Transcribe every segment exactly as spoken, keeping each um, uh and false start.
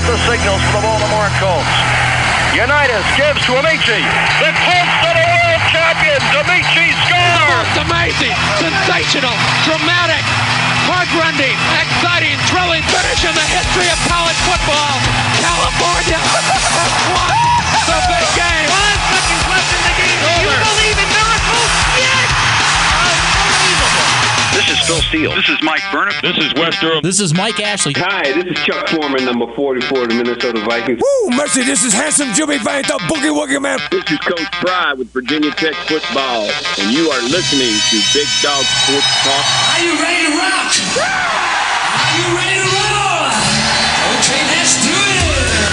the signals for the Baltimore Colts. Unitas gives to Amici. The Colts are the world champions. Amici scores. It's amazing, sensational, dramatic, heart-rending, exciting, thrilling finish in the history of college football. California has won the big game. Five seconds left in the game. Do you believe in miracles? Yes! Unbelievable. This is Phil Steele. This is Mike Burnham. This is Wes Durham. This is Mike Ashley. Hi, this is Chuck Foreman, number forty-four of the Minnesota Vikings. Woo, mercy, this is handsome Jimmy Vane, the Boogie Woogie Man. This is Coach Pride with Virginia Tech Football, and you are listening to Big Dog Sports Talk. Are you ready to rock? Are you ready to roll? Okay, let's do it.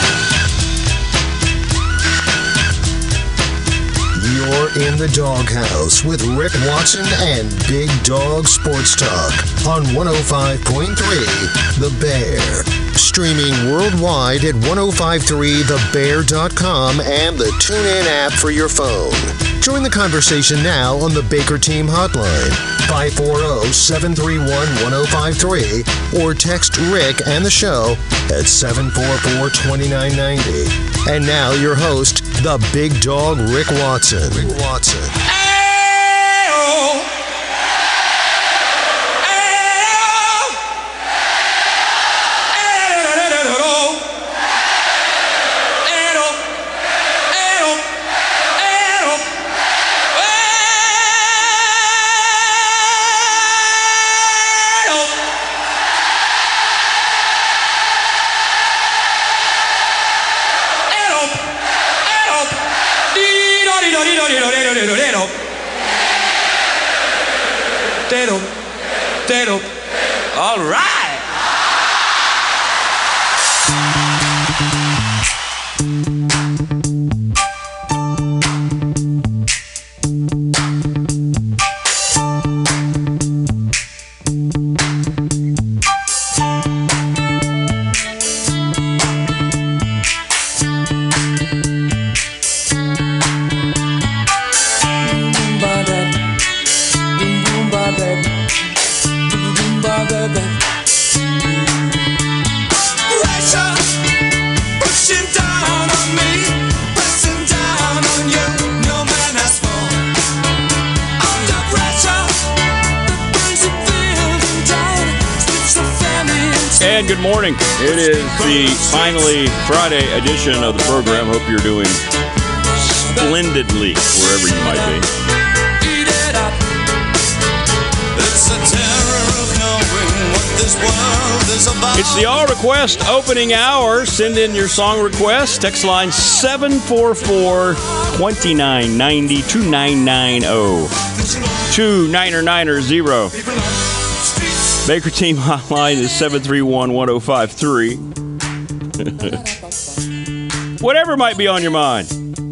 You're in the Doghouse with Rick Watson and Big Dog Sports Talk on one oh five point three The Bear. Streaming worldwide at ten fifty-three the bear dot com and the TuneIn app for your phone. Join the conversation now on the Baker Team Hotline, five four zero, seven three one, one oh five three, or text Rick and the show at seven four four, two nine nine oh. And now your host, the Big Dog Rick Watson. Rick Watson. Ayo. All right. And good morning. It is the finally Friday edition of the program. Hope you're doing splendidly wherever you might be. It's the All Request opening hour. Send in your song request. Text line seven four four, two nine nine oh, two nine nine oh, two nine nine zero. Baker Team Hotline is seven three one, one oh five three. Whatever might be on your mind.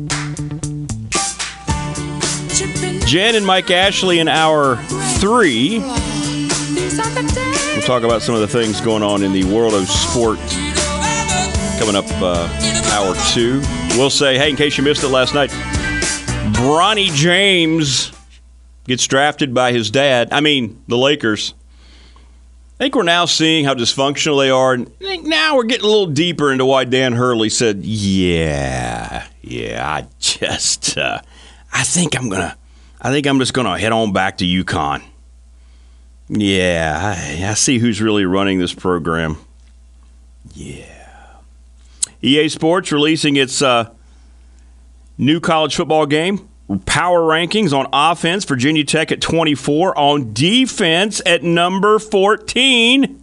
Jen and Mike Ashley in hour three. We'll talk about some of the things going on in the world of sport coming up uh, hour two. We'll say, hey, in case you missed it last night, Bronny James gets drafted by his dad. I mean, the Lakers. I think we're now seeing how dysfunctional they are. And I think now we're getting a little deeper into why Dan Hurley said, yeah, yeah, I just, uh, I think I'm going to, I think I'm just going to head on back to UConn. Yeah, I, I see who's really running this program. Yeah. E A Sports releasing its uh, new college football game. Power rankings on offense, Virginia Tech at twenty-four. On defense at number fourteen.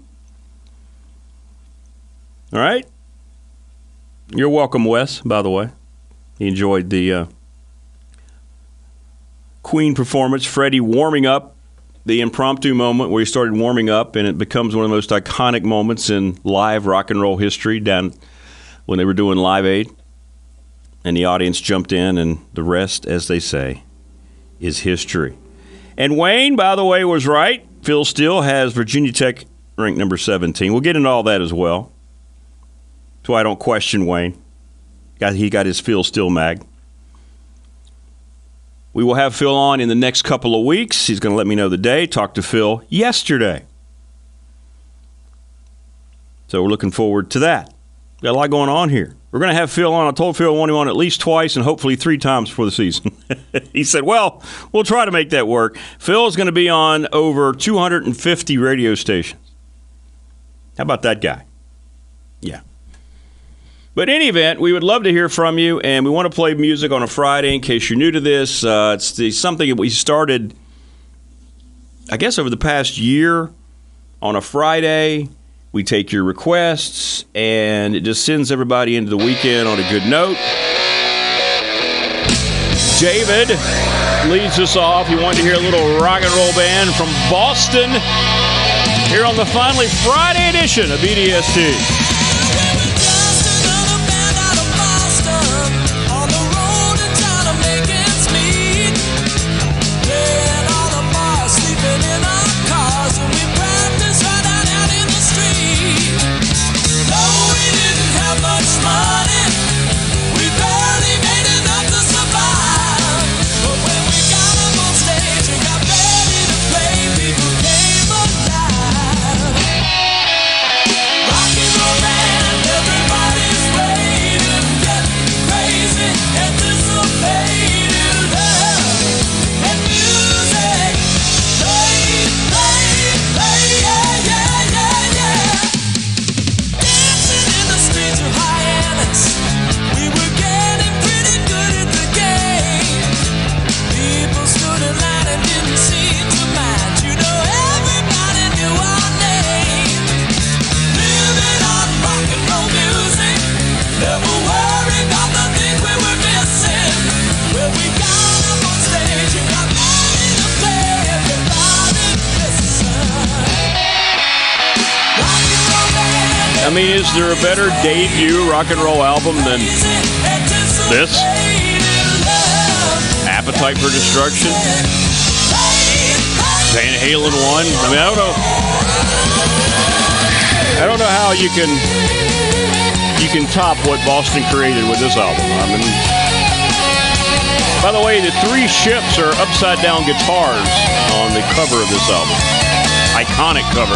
All right. You're welcome, Wes, by the way. He enjoyed the uh, Queen performance. Freddie warming up, the impromptu moment where he started warming up, and it becomes one of the most iconic moments in live rock and roll history down when they were doing Live Aid. And the audience jumped in, and the rest, as they say, is history. And Wayne, by the way, was right. Phil Steele has Virginia Tech ranked number seventeen. We'll get into all that as well. That's why I don't question Wayne. He got his Phil Steele mag. We will have Phil on in the next couple of weeks. He's going to let me know the day. Talked to Phil yesterday. So we're looking forward to that. Got a lot going on here. We're going to have Phil on. I told Phil I want him on at least twice and hopefully three times for the season. He said, well, we'll try to make that work. Phil is going to be on over two hundred fifty radio stations. How about that guy? Yeah. But in any event, we would love to hear from you, and we want to play music on a Friday in case you're new to this. Uh, it's the, something that we started, I guess, over the past year on a Friday. We take your requests, and it just sends everybody into the weekend on a good note. David leads us off. He wanted to hear a little rock and roll band from Boston here on the finally Friday edition of B D S T. I mean, is there a better debut rock and roll album than this? Appetite for Destruction? Van Halen one? I mean, I don't know. I don't know how you can you can top what Boston created with this album. I mean, by the way, the three ships are upside down guitars on the cover of this album. Iconic cover.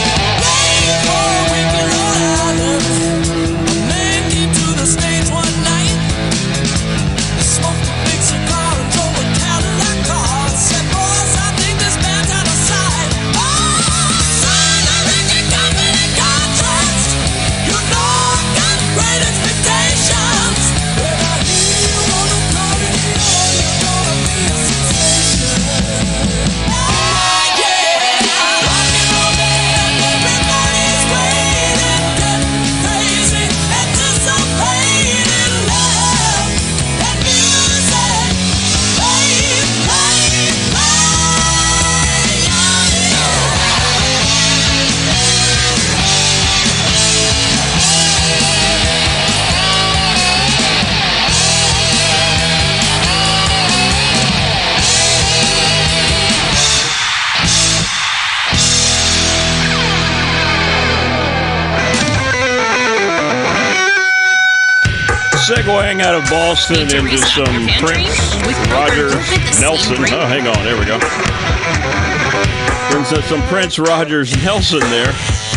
Segueing out of Boston into some Prince Roger Nelson. Oh, hang on. There we go. Into some Prince Rogers Nelson there.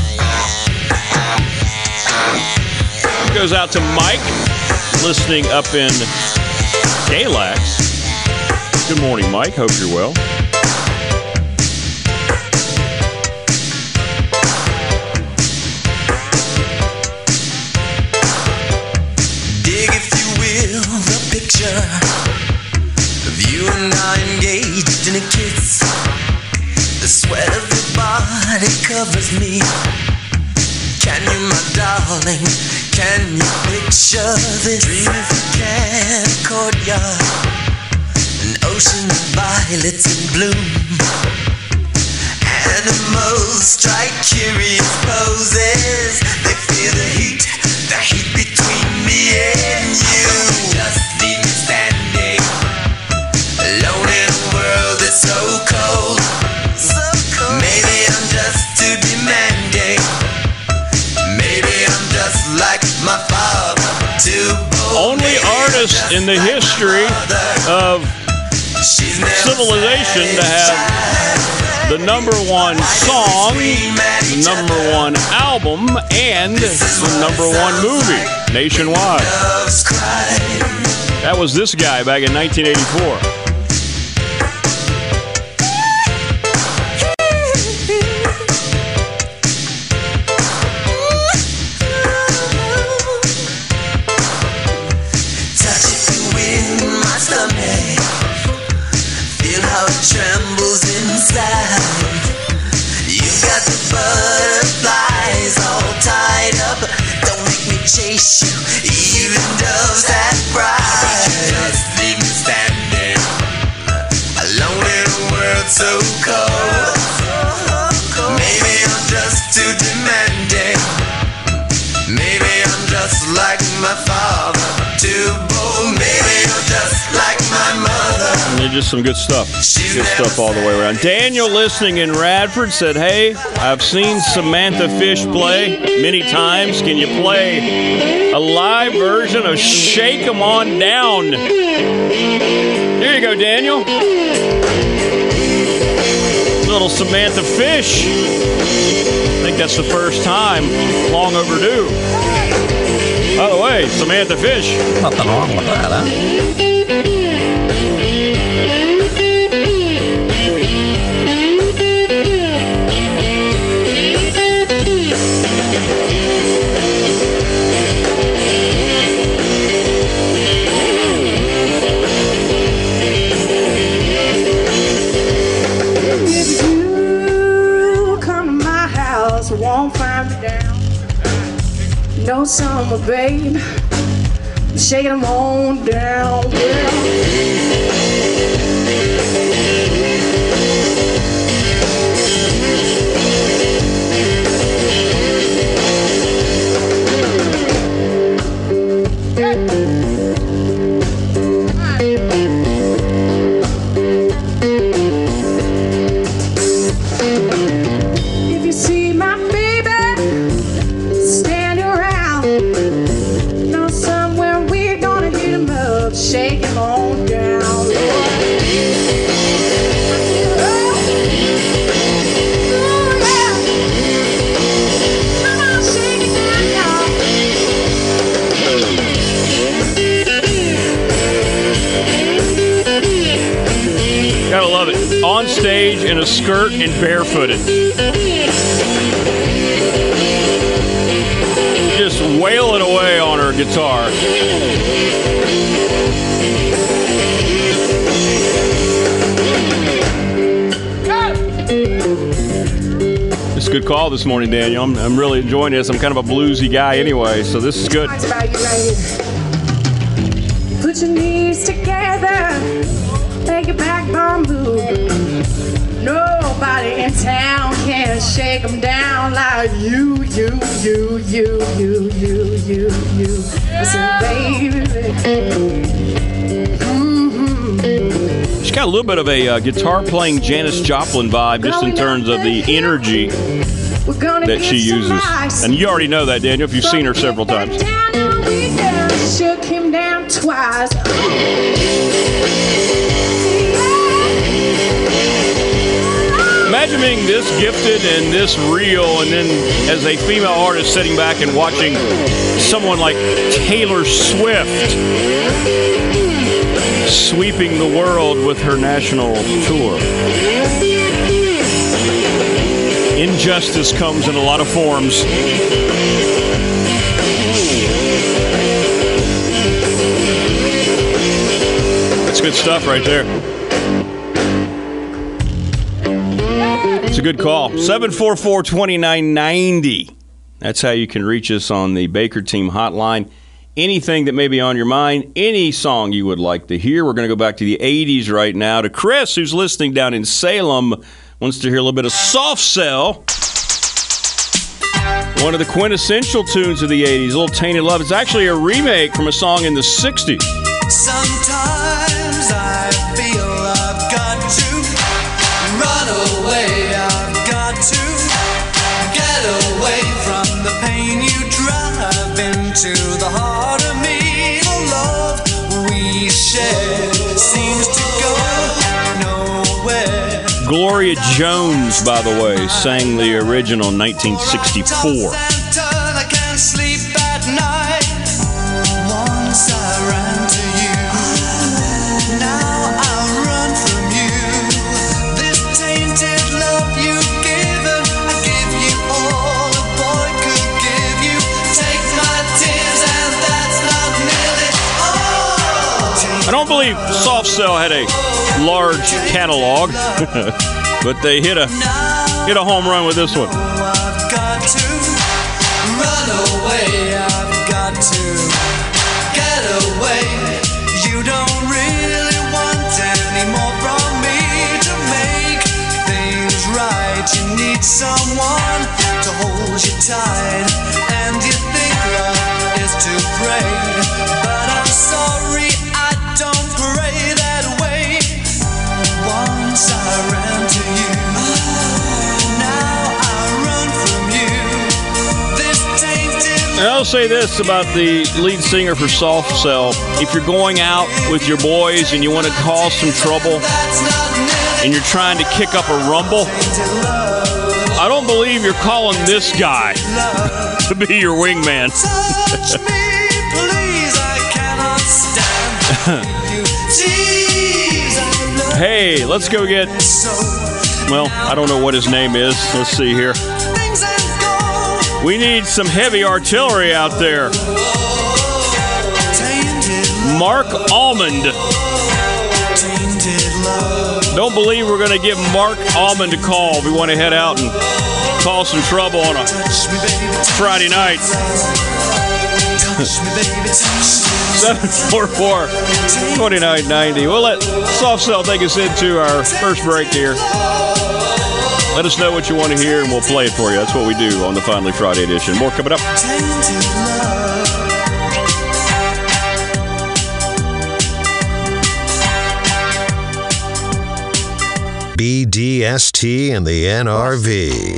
Goes out to Mike, listening up in Galax. Good morning, Mike. Hope you're well. Of you and I engaged in a kiss. The sweat of your body covers me. Can you, my darling, can you picture this? Dream if you can, a courtyard, an ocean of violets in bloom. Animals strike curious poses. They feel the heat, the heat between me and you. Just leave me standing alone in a world that's so cold. So cold. Maybe I'm just too demanding. Maybe I'm just like my father, too bold. Only artist in the history of civilization to have the number one song, the number one album, and the number one movie nationwide. That was this guy back in nineteen eighty-four. Trembles inside. You've got the butterflies all tied up. Don't make me chase you, even doves that pride. Just leave me standing alone in a world so cold. Maybe I'm just too demanding. Maybe I'm just like my father, too bold. Maybe I'm just like my mother. Just some good stuff. Good stuff all the way around. Daniel, listening in Radford, said, hey, I've seen Samantha Fish play many times. Can you play a live version of Shake 'Em On Down? Here you go, Daniel. Little Samantha Fish. I think that's the first time. Long overdue. By the way, Samantha Fish. Nothing wrong with that, huh? Won't find me down. No summer, babe. Shake 'em on down, shake 'em on down, Lord. Gotta love it. On stage in a skirt and barefooted. Just wailing away on her guitar. It's a good call this morning, Daniel. I'm, I'm really enjoying this. I'm kind of a bluesy guy anyway, so this is good. Put your knees together, make your backbone move. Nobody in town can shake 'em down like you, you, you, you, you, you, you, you. I said, baby. She's got a little bit of a uh, guitar playing Janis Joplin vibe, just in terms of the energy that she uses. And you already know that, Daniel, if you've seen her several times. Shook him down twice. Imagine being this gifted and this real, and then as a female artist sitting back and watching someone like Taylor Swift sweeping the world with her national tour. Injustice comes in a lot of forms. That's good stuff right there. It's a good call. seven four four, two nine nine zero. That's how you can reach us on the Baker Team hotline. Anything that may be on your mind, any song you would like to hear. We're going to go back to the eighties right now to Chris, who's listening down in Salem, wants to hear a little bit of Soft Cell. One of the quintessential tunes of the eighties, a little Tainted Love. It's actually a remake from a song in the sixties. Sometimes I feel I've got to run away. I've got to get away from the pain you drive into the heart of me. The love we share seems to go nowhere. Gloria Jones, by the way, sang the original in nineteen sixty-four. I can't sleep at night. Once I ran to you, now I run from you. This tainted love you've given, I give you all a boy could give you. Take my tears and that's not nearly all. I don't believe Soft Cell had a large catalog, but they hit a hit a home run with this one. I've got to run away, I've got to get away. You don't really want any more from me to make things right. You need someone to hold you tight, and you think love is to pray, but I'm sorry, I don't pray that way. Once I ran to you, now I run from you. This tainted. And I'll say this about the lead singer for Soft Cell. If you're going out with your boys and you want to cause some trouble and you're trying to kick up a rumble, I don't believe you're calling this guy to be your wingman. Touch me, please, I cannot stand you. Jeez, I love Hey, let's go get, well, I don't know what his name is. Let's see here. things and go. We need some heavy artillery out there. Tainted Mark Almond. tainted love. Don't believe we're going to give Mark Almond a call. We want to head out and cause some trouble on a Touch me, baby, touch Friday night. touch me, baby, touch me. seven four four, two nine nine zero. We'll let Soft Cell take us into our first break here. Let us know what you want to hear, and we'll play it for you. That's what we do on the Finally Friday edition. More coming up. Tainted love. B D S T and the N R V.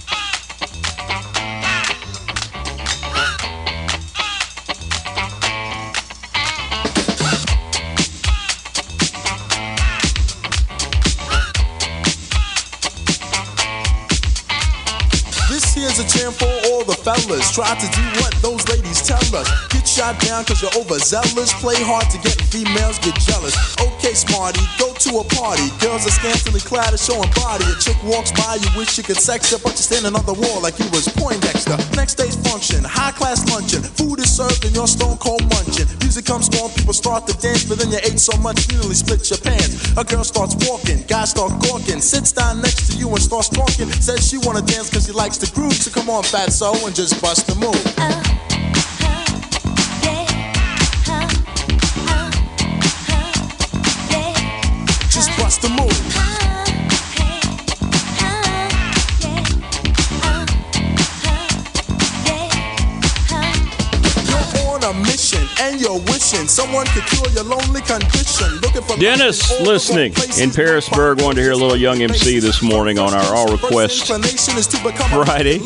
This here's a jam for all the fellas. Try to do what those ladies tell us. Get shot down cause you're overzealous. Play hard to get females get jealous. Okay, smarty, go to a party. Girls are scantily clad and showing body. A chick walks by, you wish you could sex her, but you're standing on the wall like you was Poindexter. Next day's function, high class luncheon. Food is served and you're stone cold munching. Music comes on, people start to dance, but then you ate so much you nearly split your pants. A girl starts walking, guys start gawking. Sits down next to you and starts talking. Says she wanna dance cause she likes the groove. So come on, fatso, and just bust the move. Just bust the move. You're on a mission and you're wishing someone could cure your lonely condition. Looking for Dennis, listening in Parisburg, wanted to hear a little Young M C this morning on our All Request Friday.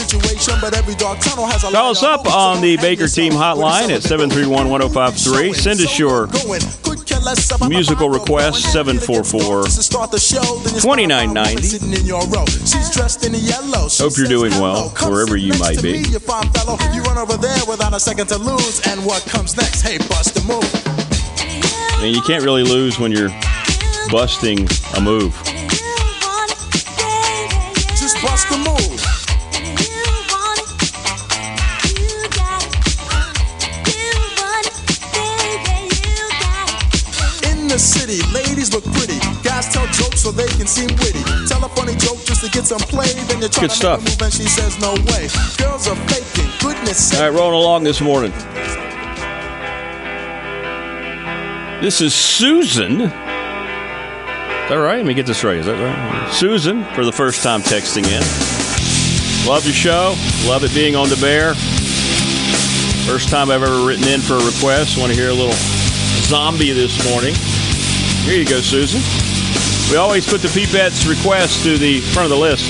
Call us up on the Baker Team hotline at seven three one, one oh five three. Send us your musical request, seven four four, two nine nine zero. Hope you're doing well, wherever you might be. You run over there without a second to lose, and what comes next? Hey, bust the move. And you can't really lose when you're busting a move. Just bust the move. In the city, ladies look pretty. Guys tell jokes so they can seem witty. Tell a funny joke just to get some play. Then you try Good to stuff. make a move and she says no way. Girls are faking. Goodness All right, rolling along this morning. This is Susan. Is that right? Let me get this right. Is that right? Susan, for the first time texting in. Love your show. Love it being on the Bear. First time I've ever written in for a request. Want to hear a little zombie this morning. Here you go, Susan. We always put the Peepettes request to the front of the list.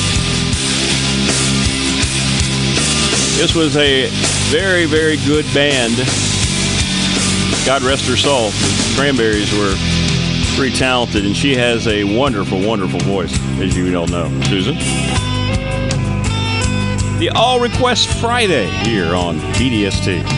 This was a very, very good band. God rest her soul. The Cranberries were Pretty talented, and she has a wonderful, wonderful voice, as you all know. Susan? The All Request Friday here on B D S T.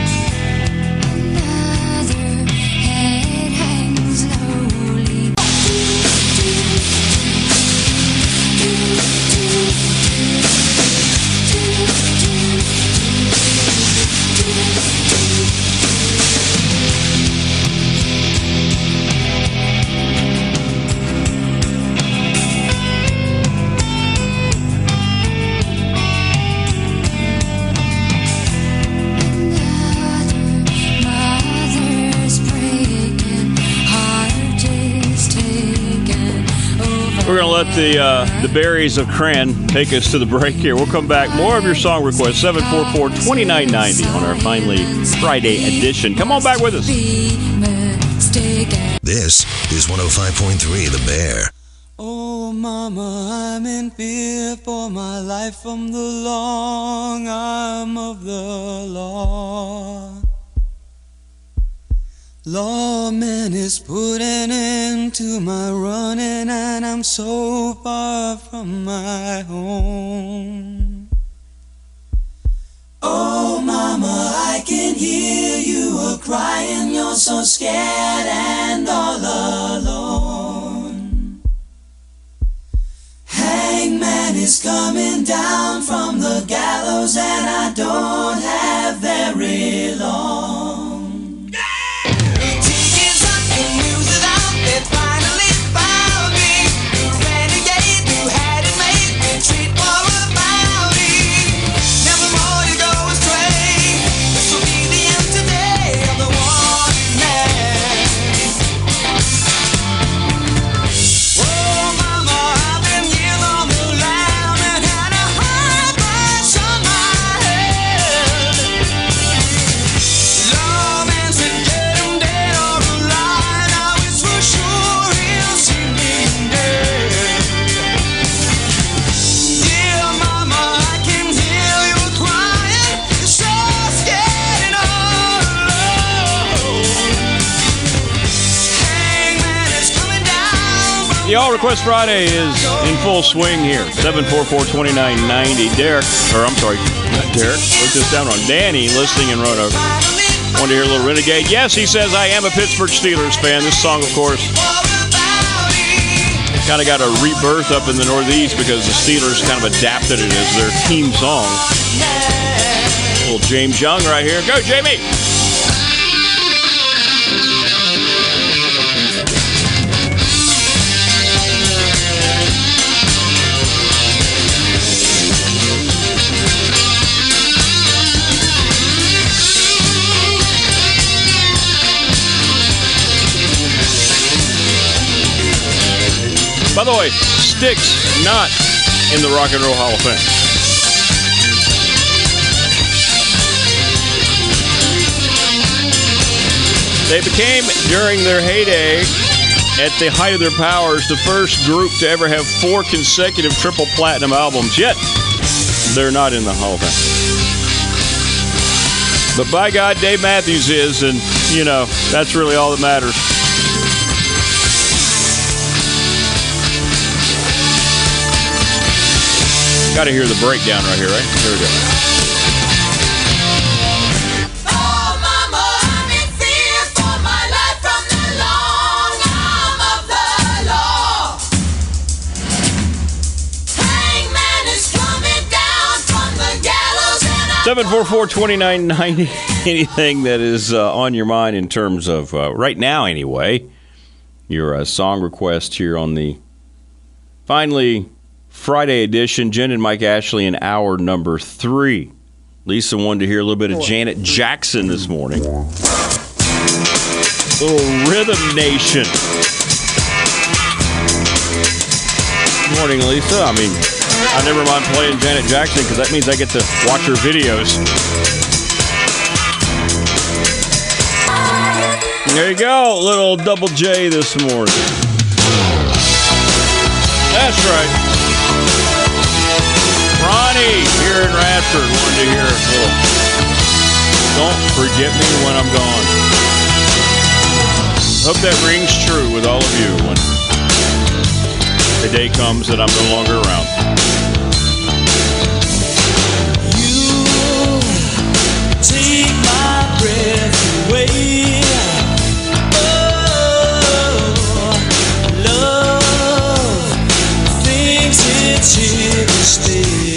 We're going to let the uh, the berries of Cran take us to the break here. We'll come back. More of your song requests, seven four four, two nine nine zero on our finally Friday edition. Come on back with us. This is one oh five point three The Bear. Oh, mama, I'm in fear for my life from the long arm of the law. Lawman is putting into my running, and I'm so far from my home. Oh, mama, I can hear you a crying. You're so scared and all alone. Hangman is coming down from the gallows, and I don't have very long. The All Request Friday is in full swing here. seven four four, two nine nine zero. Derek, or I'm sorry, not Derek. Put this down on Danny, listening in Roanoke. Want to hear a little Renegade? Yes, he says, I am a Pittsburgh Steelers fan. This song, of course, kind of got a rebirth up in the Northeast because the Steelers kind of adapted it as their team song. A little James Young right here. Go, Jamie! By the way, Styx not in the Rock and Roll Hall of Fame. They became, during their heyday, at the height of their powers, the first group to ever have four consecutive triple platinum albums. Yet, they're not in the Hall of Fame. But by God, Dave Matthews is, and, you know, that's really all that matters. Got to hear the breakdown right here, right? Here we go. Oh, mama, I'm in fear for my life from the long arm of the law. Hangman is coming down from the gallows, and I seven four four, two nine nine zero. Anything that is uh, on your mind in terms of, uh, right now anyway, your uh, song request here on the finally Friday edition. Jen and Mike Ashley in hour number three. Lisa wanted to hear a little bit of Janet Jackson this morning. Little Rhythm Nation. Good morning, Lisa. I mean, I never mind playing Janet Jackson because that means I get to watch her videos. There you go. Little Double J this morning. That's right. Ronnie here in Radford wanted to hear a little Don't Forget Me When I'm Gone. Hope that rings true with all of you when the day comes that I'm no longer around. You take my breath away. Oh, love thinks it's here to stay.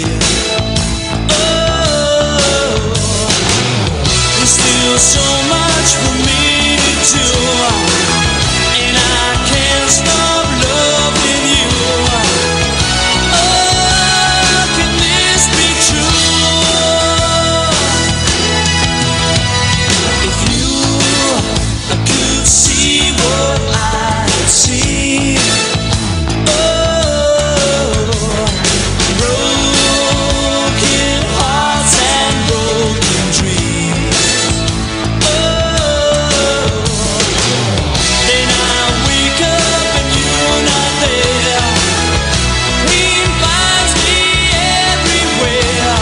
Oh, there's still so much for me to do. And I can't stop loving you. Oh, can this be true? If you could see what I see. Oh, broken hearts and broken dreams. Oh, then I wake up and you're not there. Pain finds me everywhere.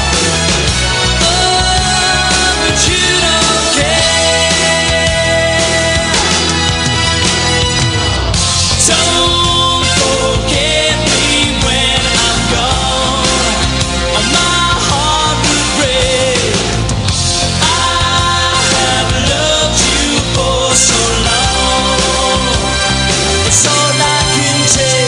Oh, but you don't care. Don't forget me when I'm gone, or my heart will break. I have loved you for so long. It's all I can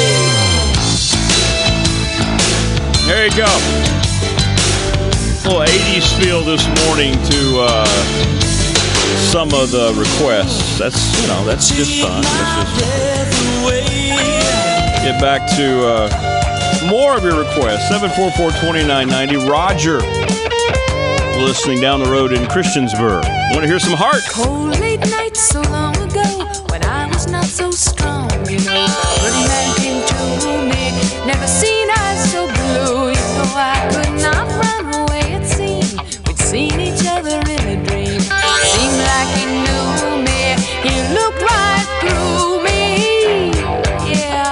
take. There you go. Little eighties feel this morning to uh, some of the requests. That's, you know, that's just fun. That's just fun. Get back to uh, more of your requests. seven four four, two nine nine zero. Roger, listening down the road in Christiansburg. Want to hear some Heart? Cold late nights so long ago when I was not so strong, you know. Good man came to me, never seen eyes so blue. You know I could not run away, it seemed. We'd seen each other in a dream. Seemed like he knew me, he looked right through me. Yeah.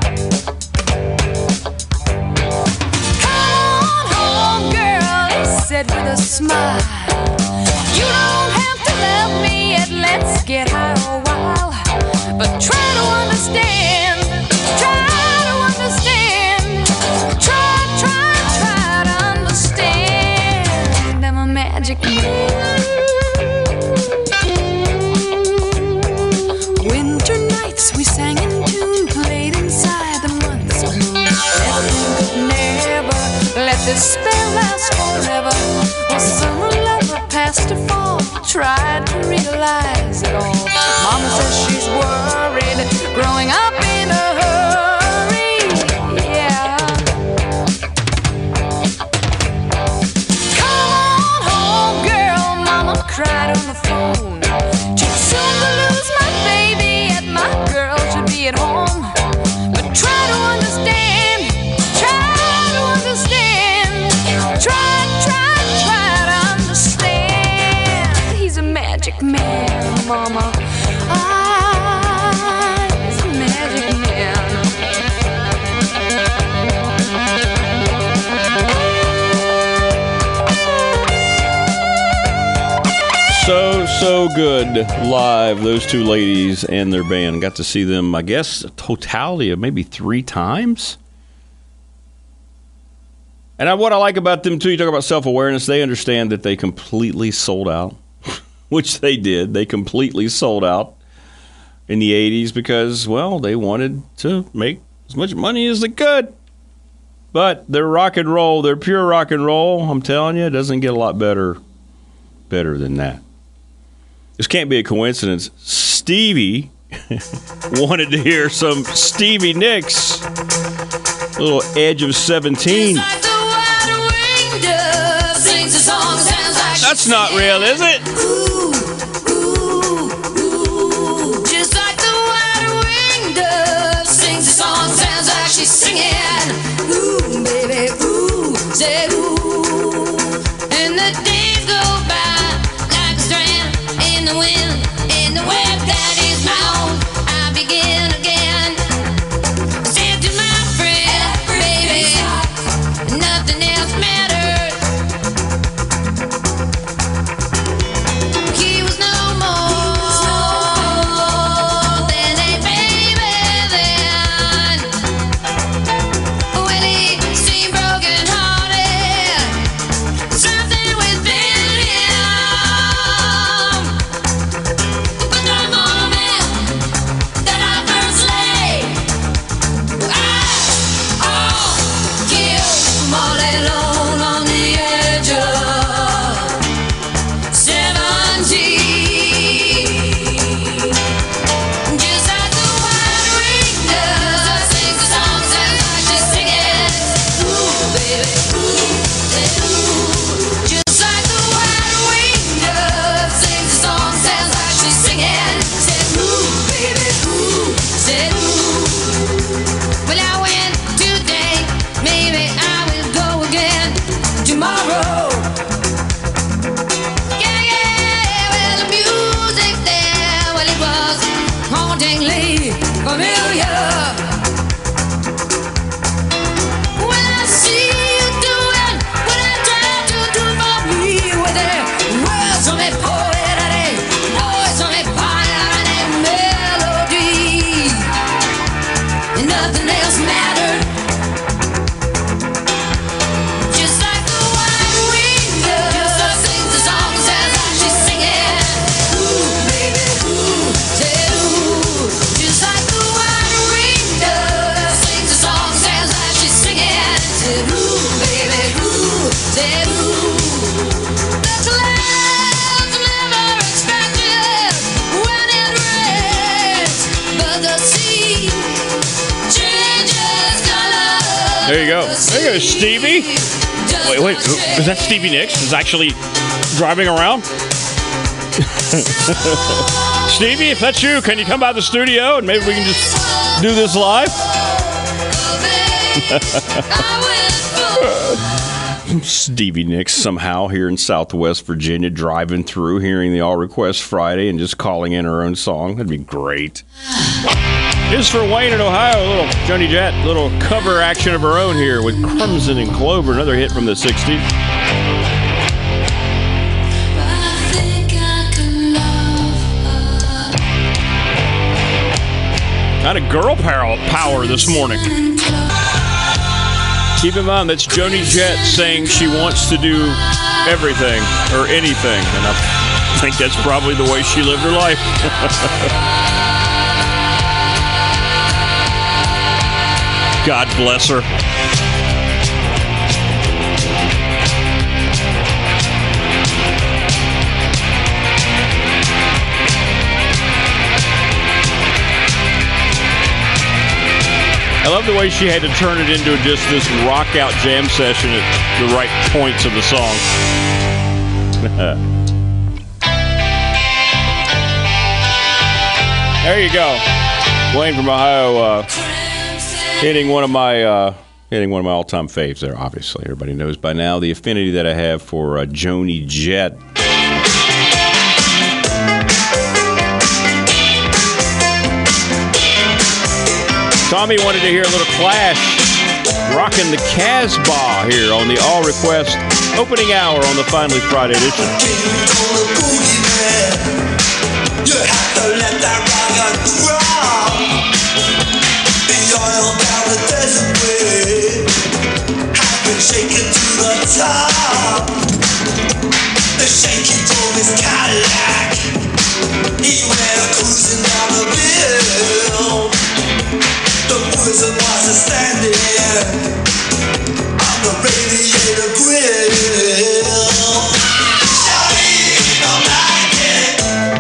Come on home, girl, he said with a smile. You don't have to love me yet, let's get high a while. But try to understand, try to understand. Try, try, try to understand. I'm a magic man. Winter nights we sang in tune, played inside the months of moon. Nothing could never let this spell last forever. Well, summer lover past a fall, tried to realize it all. Mama says she's worried, growing up in a hurry. Yeah. Come on home, girl, Mama cried on the phone. Too soon to lose my baby, yet my girl should be at home. But try to understand, try to understand. Try, try, try to understand. He's a magic man, Mama. Ah, he's a magic man. So, so good live, those two ladies and their band. Got to see them, I guess, a totality of maybe three times. And I, what I like about them, too, you talk about self-awareness, they understand that they completely sold out, which they did. They completely sold out in the eighties because, well, they wanted to make as much money as they could. But they're rock and roll. They're pure rock and roll. I'm telling you, it doesn't get a lot better, better than that. This can't be a coincidence. Stevie wanted to hear some Stevie Nicks. A little Edge of seventeen. That's not real, is it? Ooh, ooh, ooh. Just like the white-winged dove sings a song, sounds like she's singing. Ooh, baby, ooh, say ooh. And the days go by like a strand in the wind, in the web that is my own. I begin again. Said to my friend, baby, nothing else matters. There you go. There you go, Stevie. Wait, wait. Is that Stevie Nicks? Is actually driving around? Stevie, if that's you, can you come by the studio and maybe we can just do this live? Stevie Nicks somehow here in Southwest Virginia, driving through, hearing the All Request Friday and just calling in her own song. That'd be great. This is for Wayne in Ohio. A little Joni Jett, little cover action of her own here with Crimson and Clover, another hit from the sixties. Kind of girl power this morning. Keep in mind, that's Joni Jett saying she wants to do everything or anything. And I think that's probably the way she lived her life. God bless her. I love the way she had to turn it into just this rock out jam session at the right points of the song. There you go. Wayne from Ohio uh, hitting one of my uh, hitting one of my all-time faves there, obviously. Everybody knows by now the affinity that I have for uh, Joni Jett. Tommy wanted to hear a little Clash rocking the Casbah here on the All Request opening hour on the Finally Friday edition. You have to let that rock drop. The oil down the desert way has been shaken to the top. The shaky drove his Cadillac. He went cruising down the bill. The wizard was standing on the radiator grill. Shawty, don't like it.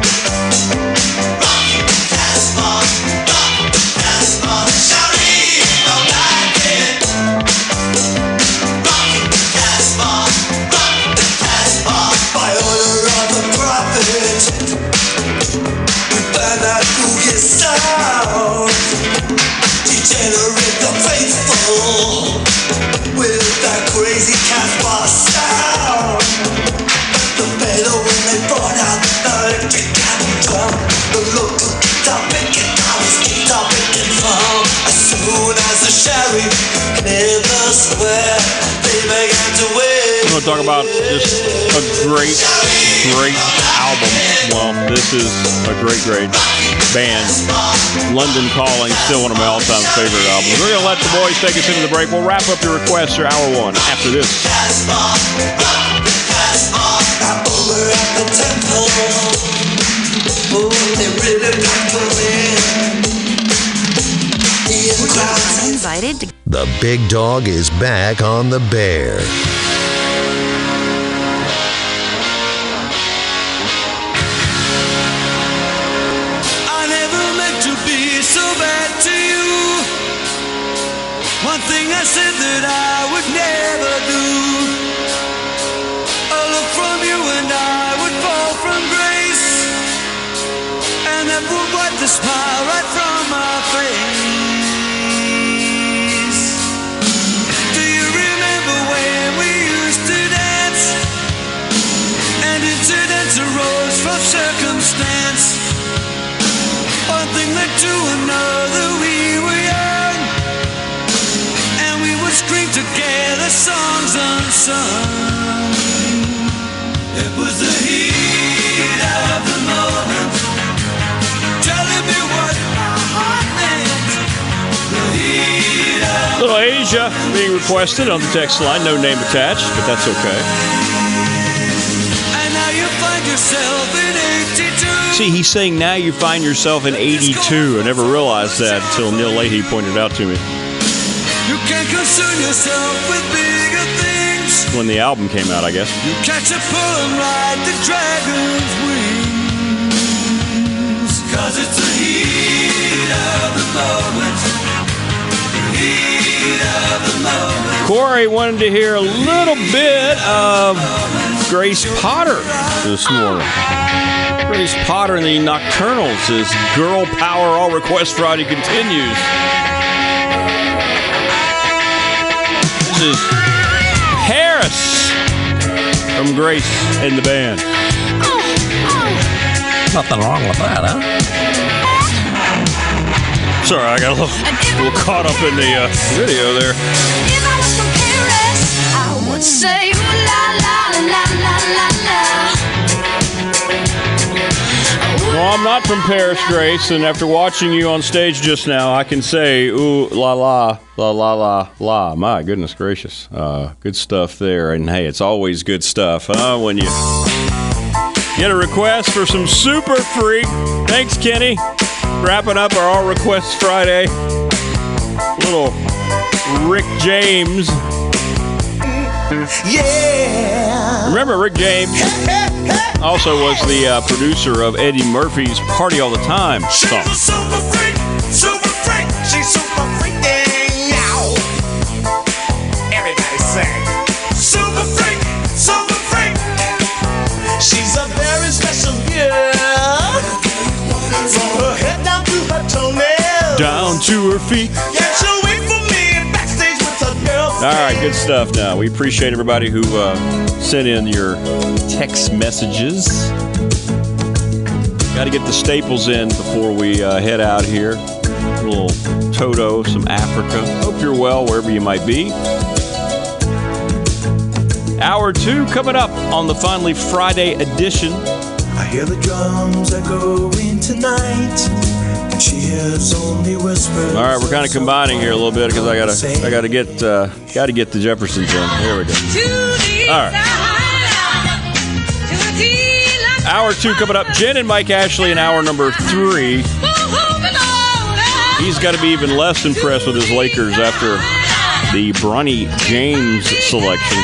Rock the Casbah, rock the Casbah. Shawty, don't like it. Rock the Casbah, rock the Casbah. By order of the prophet, we burn that boogie sound. Degenerate the faithful with that crazy Casbah sound. The pedal when they brought out the electric cannon drum. The local guitar picking out his guitar picking from. As soon as the sheriff cleared the square, they began to win. I'm going to talk about just a great, great album. Well, this is a great, great band. London Calling, still one of my all-time favorite albums. We're going to let the boys take us into the break. We'll wrap up your requests for hour one after this. Invited to- the big dog is back on the Bear. One thing I said that I would never do. A look from you and I would fall from grace, and that would wipe the smile right from my face. Do you remember when we used to dance, and incidents arose from circumstance? One thing led to another, we were young, scream together songs unsung. It was the heat of the moment, telling me what my heart meant. The heat of Little Asia being requested on the text line, no name attached, but that's okay. And now you find yourself in eighty-two. See, he's saying now you find yourself in eighty-two. I never realized that until Neil Leahy pointed it out to me. You can't concern yourself with bigger things. When the album came out, I guess. You catch a pull and ride the dragon's wings. Cause it's the heat of the moment. The heat of the moment. Corey wanted to hear a little bit of Grace Potter this morning. Grace Potter and the Nocturnals as Girl Power All Request Friday continues. This is Harris from Grace and the band. Nothing wrong with that, huh? Sorry, I got a little, a little caught up in the uh, video there. If I was from Paris, I would say, ooh la la la la la la. No, I'm not from Paris, Grace, and after watching you on stage just now, I can say, ooh la la, la la la la. My goodness gracious. Uh, good stuff there. And hey, it's always good stuff, huh? When you get a request for some Super Freak. Thanks, Kenny. Wrapping up our All Requests Friday. Little Rick James. Yeah. Remember, Rick James also was the uh, producer of Eddie Murphy's Party All the Time song. She's a super freak, super freak. She's super freaking out. Everybody sing. Super freak, super freak. She's a very special girl. From her head down to her toenails. Down to her feet. Yeah, she'll wait for me backstage with her girlfriend. All right, good stuff now. We appreciate everybody who uh, sent in your text messages. Got to get the staples in before we uh, head out here. A little Toto, some Africa. Hope you're well wherever you might be. Hour two coming up on the Finally Friday edition. I hear the drums echoing tonight, and she hears only whispers. All right, we're kind of combining here a little bit because I gotta, I gotta get, uh, gotta get the Jeffersons in. Here we go. All right. Hour two coming up. Jen and Mike Ashley in hour number three. He's got to be even less impressed with his Lakers after the Bronny James selection.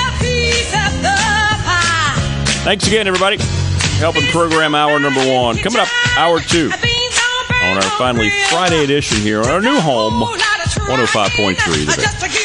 Thanks again, everybody. Helping program hour number one. Coming up, hour two on our Finally Friday edition here on our new home, one oh five point three. The Bay.